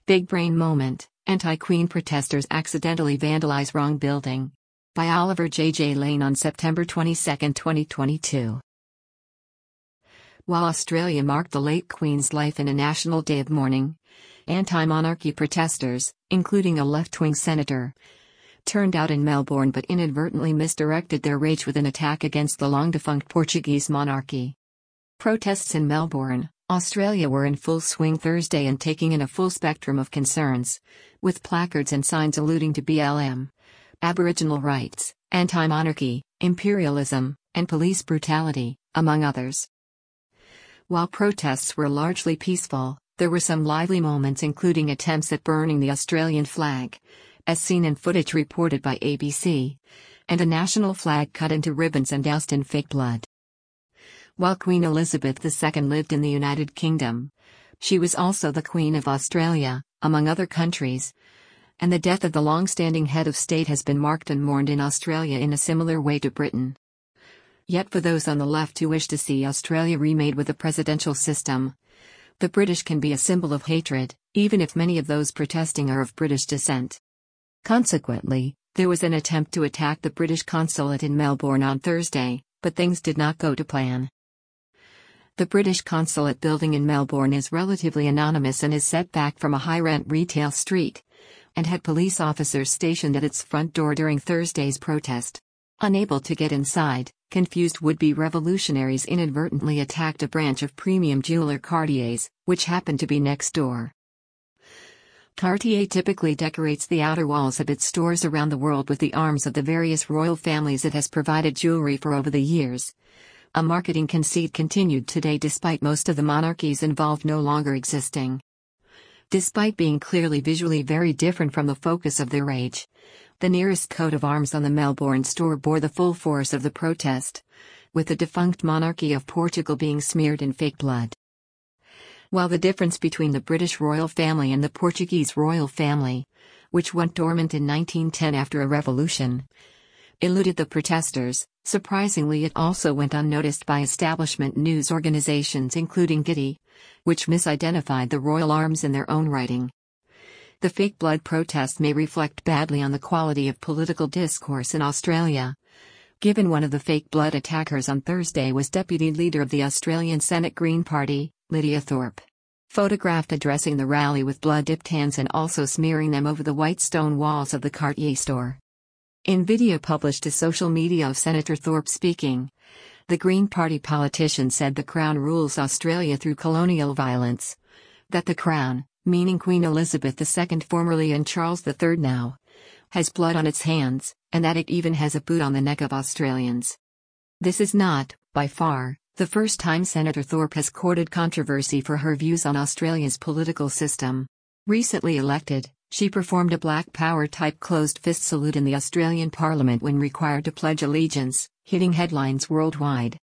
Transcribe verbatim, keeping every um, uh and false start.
Big brain moment, anti-Queen protesters accidentally vandalize wrong building. By Oliver J. J. Lane on September twenty-second, twenty twenty-two. While Australia marked the late Queen's life in a national day of mourning, anti-monarchy protesters, including a left-wing senator, turned out in Melbourne but inadvertently misdirected their rage with an attack against the long-defunct Portuguese monarchy. Protests in Melbourne, Australia were in full swing Thursday and taking in a full spectrum of concerns, with placards and signs alluding to B L M, Aboriginal rights, anti-monarchy, imperialism, and police brutality, among others. While protests were largely peaceful, there were some lively moments, including attempts at burning the Australian flag, as seen in footage reported by A B C, and a national flag cut into ribbons and doused in fake blood. While Queen Elizabeth the Second lived in the United Kingdom, she was also the Queen of Australia, among other countries, and the death of the long-standing head of state has been marked and mourned in Australia in a similar way to Britain. Yet for those on the left who wish to see Australia remade with a presidential system, the British can be a symbol of hatred, even if many of those protesting are of British descent. Consequently, there was an attempt to attack the British consulate in Melbourne on Thursday, but things did not go to plan. The British consulate building in Melbourne is relatively anonymous and is set back from a high-rent retail street, and had police officers stationed at its front door during Thursday's protest. Unable to get inside, confused would-be revolutionaries inadvertently attacked a branch of premium jeweler Cartier's, which happened to be next door. Cartier typically decorates the outer walls of its stores around the world with the arms of the various royal families it has provided jewelry for over the years. A marketing conceit continued today despite most of the monarchies involved no longer existing. Despite being clearly visually very different from the focus of their rage, the nearest coat of arms on the Melbourne store bore the full force of the protest, with the defunct monarchy of Portugal being smeared in fake blood. While the difference between the British royal family and the Portuguese royal family, which went dormant in nineteen ten after a revolution, eluded the protesters, surprisingly it also went unnoticed by establishment news organizations including Getty, which misidentified the royal arms in their own writing. The fake blood protest may reflect badly on the quality of political discourse in Australia, given one of the fake blood attackers on Thursday was Deputy Leader of the Australian Senate Green Party, Lydia Thorpe, photographed addressing the rally with blood-dipped hands and also smearing them over the white stone walls of the Cartier store. In video published to social media of Senator Thorpe speaking, the Green Party politician said the Crown rules Australia through colonial violence, that the Crown, meaning Queen Elizabeth the Second formerly and Charles the Third now, has blood on its hands, and that it even has a boot on the neck of Australians. This is not, by far, the first time Senator Thorpe has courted controversy for her views on Australia's political system. Recently elected, she performed a Black Power-type closed-fist salute in the Australian Parliament when required to pledge allegiance, hitting headlines worldwide.